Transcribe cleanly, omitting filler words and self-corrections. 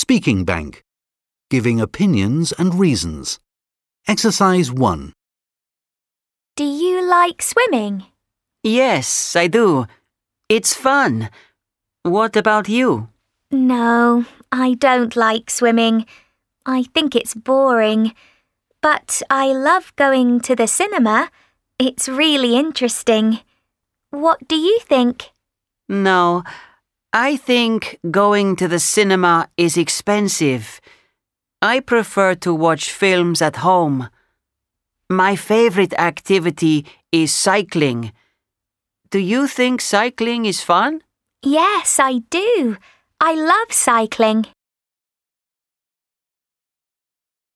Speaking Bank. Giving opinions and reasons. Exercise 1. Do you like swimming? Yes, I do. It's fun. What about you? No, I don't like swimming. I think it's boring. But I love going to the cinema. It's really interesting. What do you think? No, I think going to the cinema is expensive. I prefer to watch films at home. My favorite activity is cycling. Do you think cycling is fun? Yes, I do. I love cycling.